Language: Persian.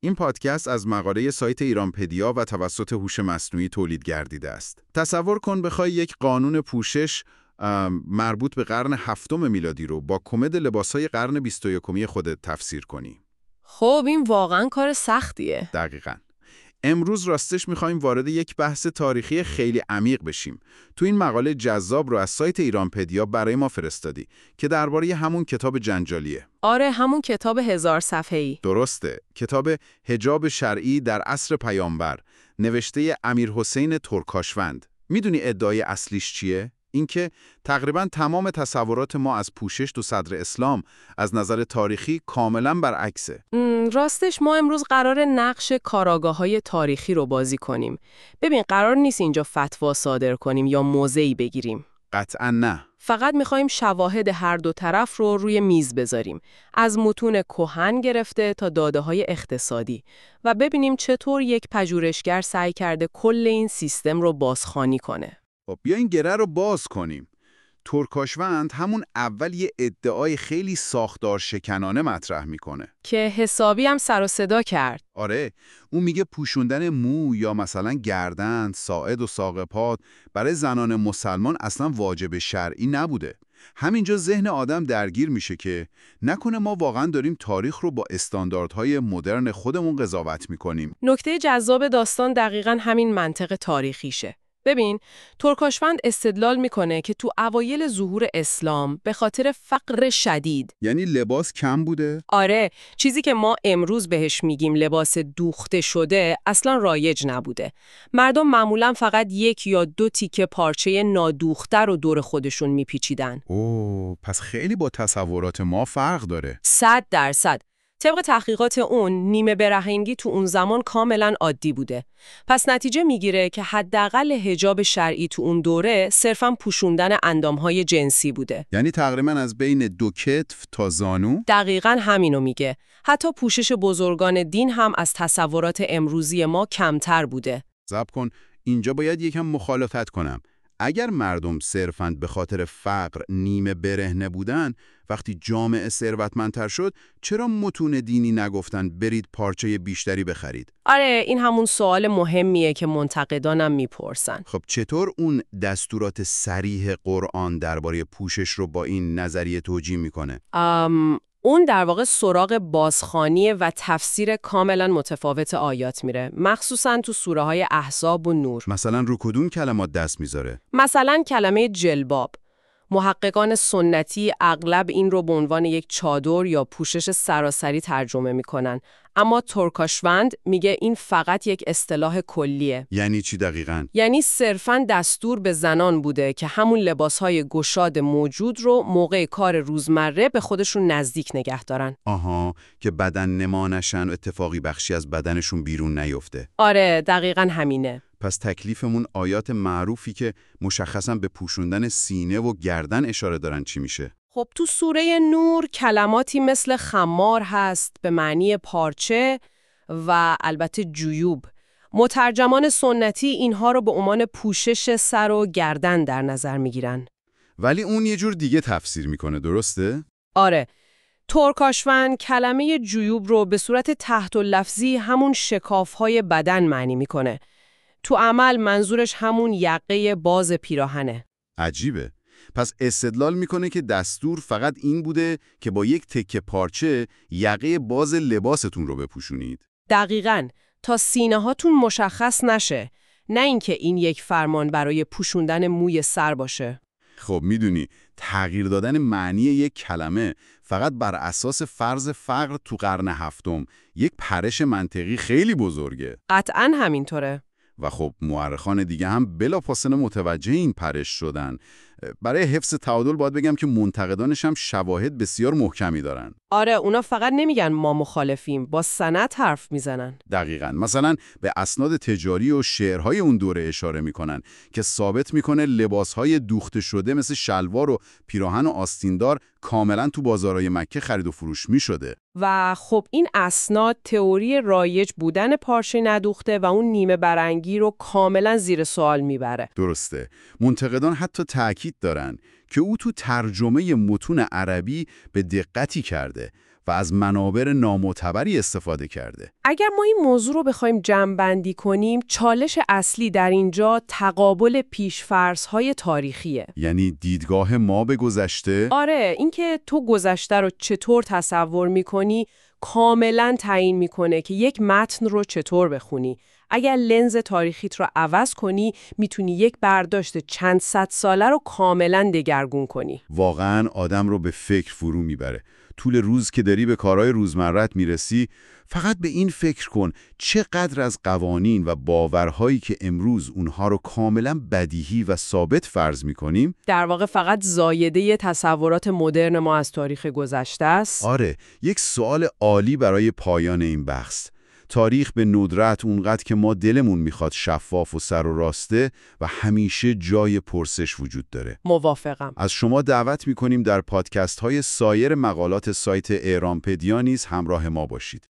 این پادکست از مقاله سایت ایرانپدیا و توسط هوش مصنوعی تولید گردیده است. تصور کن بخوای یک قانون پوشش مربوط به قرن 7 میلادی رو با کمد لباسای قرن 21 خودت تفسیر کنی. خب این واقعا کار سختیه. دقیقاً. امروز راستش میخوایم وارد یک بحث تاریخی خیلی عمیق بشیم. تو این مقاله جذاب رو از سایت ایرانپدیا برای ما فرستادی که درباره همون کتاب جنجالیه. آره، همون کتاب 1000 صفحه‌ای. درسته. کتاب حجاب شرعی در عصر پیامبر، نوشته امیرحسین ترکاشوند. میدونی ادعای اصلیش چیه؟ اینکه تقریباً تمام تصورات ما از پوشش تو صدر اسلام از نظر تاریخی کاملاً برعکسه. راستش ما امروز قرار نقش کاراگاه‌های تاریخی رو بازی کنیم. ببین، قرار نیست اینجا فتوا صادر کنیم یا موضعی بگیریم. قطعاً نه. فقط می‌خوایم شواهد هر دو طرف رو روی میز بذاریم، از متون کهن گرفته تا داده‌های اقتصادی، و ببینیم چطور یک پژوهشگر سعی کرده کل این سیستم رو بازخوانی کنه. خب بیا این گره رو باز کنیم. ترکاشوند همون اول یه ادعای خیلی ساختار شکنانه مطرح میکنه که حسابی هم سر و صدا کرد. آره، اون میگه پوشوندن مو یا مثلا گردن، ساعد و ساق پات برای زنان مسلمان اصلا واجب شرعی نبوده. همینجا ذهن آدم درگیر میشه که نکنه ما واقعا داریم تاریخ رو با استانداردهای مدرن خودمون قضاوت میکنیم. نکته جذاب داستان دقیقاً همین منطق تاریخیشه. ببین، ترکاشوند استدلال میکنه که تو اوایل ظهور اسلام به خاطر فقر شدید، یعنی لباس کم بوده؟ آره، چیزی که ما امروز بهش میگیم لباس دوخته شده اصلا رایج نبوده. مردم معمولاً فقط 1 یا 2 تیکه پارچه نادوخته رو دور خودشون میپیچیدن. اوه، پس خیلی با تصورات ما فرق داره. 100%. طبق تحقیقات اون، نیمه برهنگی تو اون زمان کاملا عادی بوده. پس نتیجه میگیره که حداقل حجاب شرعی تو اون دوره صرفاً پوشوندن اندامهای جنسی بوده. یعنی تقریباً از بین 2 کتف تا زانو؟ دقیقاً همینو میگه. حتی پوشش بزرگان دین هم از تصورات امروزی ما کمتر بوده. صبر کن، اینجا باید یکم مخالفت کنم. اگر مردم صرفاً به خاطر فقر نیمه برهنه بودن، وقتی جامعه ثروتمندتر شد، چرا متون دینی نگفتن برید پارچه بیشتری بخرید؟ آره، این همون سوال مهمیه که منتقدانم میپرسن. خب چطور اون دستورات صریح قرآن درباره پوشش رو با این نظریه توجیه میکنه؟ اون در واقع سراغ بازخوانی و تفسیر کاملا متفاوت آیات میره، مخصوصا تو سوره های احزاب و نور. مثلا رو کدوم کلمات دست میذاره؟ مثلا کلمه جلباب. محققان سنتی اغلب این رو به عنوان یک چادر یا پوشش سراسری ترجمه میکنن، اما ترکاشوند میگه این فقط یک اصطلاح کلیه. یعنی چی دقیقاً؟ یعنی صرفاً دستور به زنان بوده که همون لباسهای گشاد موجود رو موقع کار روزمره به خودشون نزدیک نگه دارن. آها، که بدن نما نشن و اتفاقی بخشی از بدنشون بیرون نیفته. آره، دقیقاً همینه. پس تکلیفمون آیات معروفی که مشخصاً به پوشوندن سینه و گردن اشاره دارن چی میشه؟ خب تو سوره نور کلماتی مثل خمار هست به معنی پارچه و البته جیوب. مترجمان سنتی اینها رو به عنوان پوشش سر و گردن در نظر میگیرن. ولی اون یه جور دیگه تفسیر میکنه، درسته؟ آره. ترکاشوند کلمه جیوب رو به صورت تحت اللفظی همون شکاف‌های بدن معنی میکنه. تو عمل منظورش همون یقه باز پیراهنه. عجیبه. پس استدلال میکنه که دستور فقط این بوده که با یک تکه پارچه یقه باز لباستون رو بپوشونید. دقیقاً، تا سینه هاتون مشخص نشه، نه اینکه این یک فرمان برای پوشوندن موی سر باشه. خب میدونی، تغییر دادن معنی یک کلمه فقط بر اساس فرض فقر تو قرن 7 یک پرش منطقی خیلی بزرگه. قطعاً همینطوره. و خب مورخان دیگه هم بلافاصله متوجه این پرش شدن. برای حفظ تعادل باید بگم که منتقدانش هم شواهد بسیار محکمی دارن. آره، اونا فقط نمیگن ما مخالفیم، با سند حرف میزنن. دقیقاً. مثلا به اسناد تجاری و شعرهای اون دوره اشاره میکنن که ثابت میکنه لباسهای دوخته شده مثل شلوار و پیراهن و آستیندار کاملا تو بازارهای مکه خرید و فروش میشده. و خب این اسناد تئوری رایج بودن پارچه ندوخته و اون نیمه برنگی رو کاملا زیر سوال میبره. درسته. منتقدان حتی تأکید دارن که او تو ترجمه متون عربی به دقتی کرده و از منابع نامعتبری استفاده کرده. اگر ما این موضوع رو بخوایم جمع‌بندی کنیم، چالش اصلی در اینجا تقابل پیش‌فرض‌های تاریخیه. یعنی دیدگاه ما به گذشته؟ آره، اینکه تو گذشته رو چطور تصور می‌کنی کاملاً تعیین می‌کنه که یک متن رو چطور بخونی. اگر لنز تاریخیت رو عوض کنی، میتونی یک برداشت چند صد ساله رو کاملاً دگرگون کنی. واقعاً آدم رو به فکر فرو میبره. طول روز که داری به کارهای روزمرت میرسی، فقط به این فکر کن چقدر از قوانین و باورهایی که امروز اونها رو کاملاً بدیهی و ثابت فرض میکنیم، در واقع فقط زایده تصورات مدرن ما از تاریخ گذشته است. آره، یک سوال عالی برای پایان این بحث. تاریخ به ندرت اونقدر که ما دلمون میخواد شفاف و سر و راسته و همیشه جای پرسش وجود داره. موافقم. از شما دعوت میکنیم در پادکست های سایر مقالات سایت ایرانپدیا نیز همراه ما باشید.